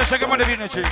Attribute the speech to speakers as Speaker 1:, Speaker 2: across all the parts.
Speaker 1: شكل ما نبينا شيء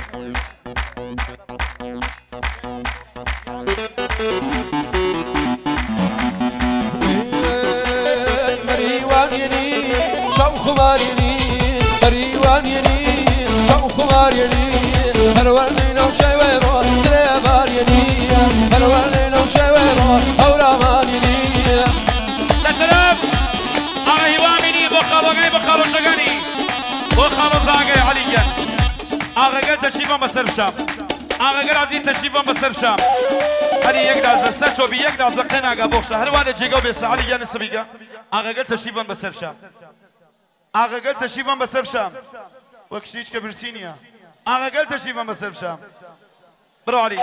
Speaker 2: مريوان يني شو خمار يني مريوان يني شو خمار يني هالورنين وشي ويرو سليبار يني هالورنين وشي ويرو هورامان يني
Speaker 1: لتراب أغيوامني بخالو شغاني بخالو زاغي عليا أغير تشريفا بسر شام أغير عزيز تشريفا بسر شام هل يقدر سرچو بي يقدر زقنا بوخشة هل وانا جيجو بس عليا نسبيقا أغير تشريفا بسر شام أغير تشريفا بسر شام وكشيش كبرسينيا أغير تشريفا بسر شام برو علي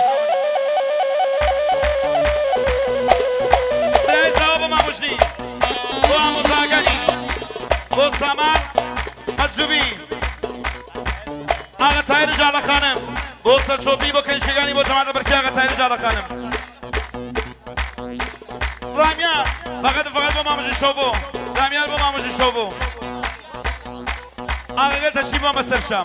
Speaker 1: بريزا وبما مجدي ومزاقني وسامان الزبي آغا تاير جالا خانم بوسر چوبی بکن شگانی با جماعت برکی آغا تایر جالا خانم رامیار فقط با مامجی شوبو رامیار با مامجی شوبو آغا گل تشریف با مسر شام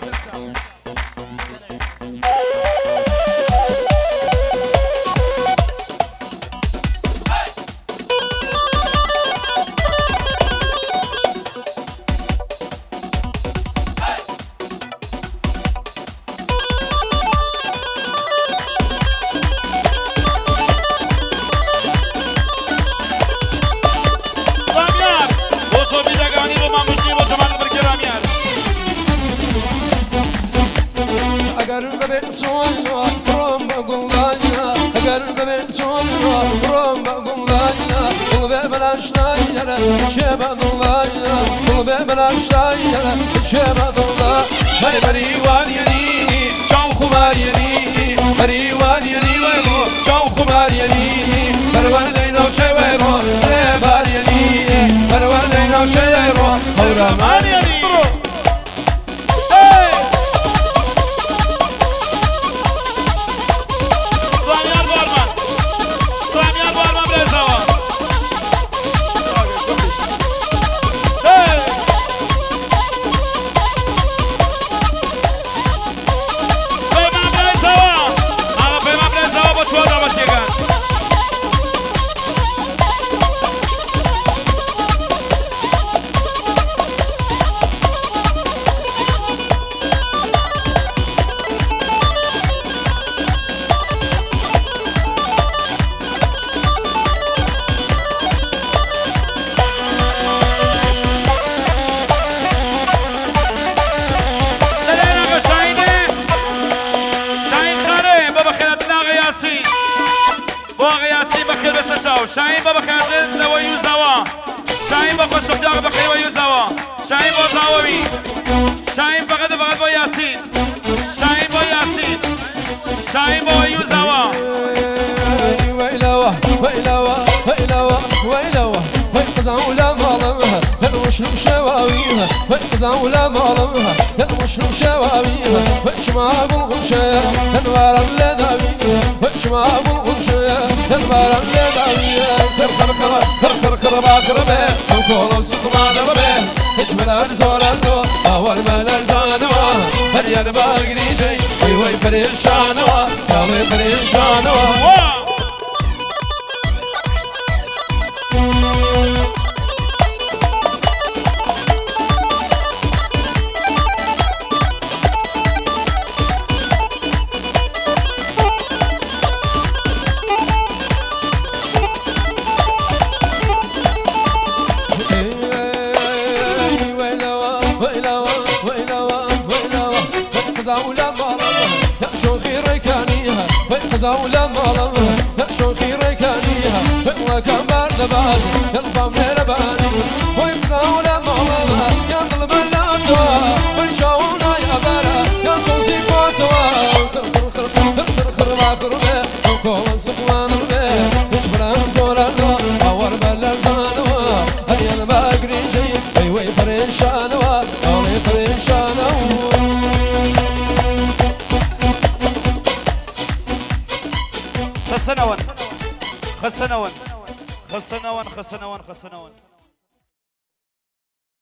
Speaker 1: مريوان يني شو خمار يني مريوان يني ويرو شو خمار يني مروان وشي ويرو سليبار يني مروان وشي ويرو هورامان يني شاهين بابا خالد لو يوزوا شاهين بابا صدق بخير ويوزوا شاهين بابا زاوي شاهين فقط بو ياسين شاهين بو ياسين شاهين بو يوزوا
Speaker 2: ويلوا ويلوا ويلوا ويلوا ويقزعوا لا مالمها وشرب شواويها ويقزعوا لا مالمها وشرب شواويها وشما بالغنشة انوار اللذاويها وشما بالغنشة انوار اللذاويها خر باخربه وكل السوق ما ضربه اجمل زور الدو اول من ارزانوا هل يربا قريجي وي فريشانوا يا فريشانوا زاولا مالها شو خير كانيها وكم برد باز ينضم لرباني ويبزاولا مالها ينطلب اللاتوا ونشونا يا برا ينطوزي فاتوا خر باخربه وكون سقوان ربه يشبرا زور الله اور بلر زانوا هل ينبا قريجي وي فرنشانوا اولي فرنشانوا
Speaker 1: خسنون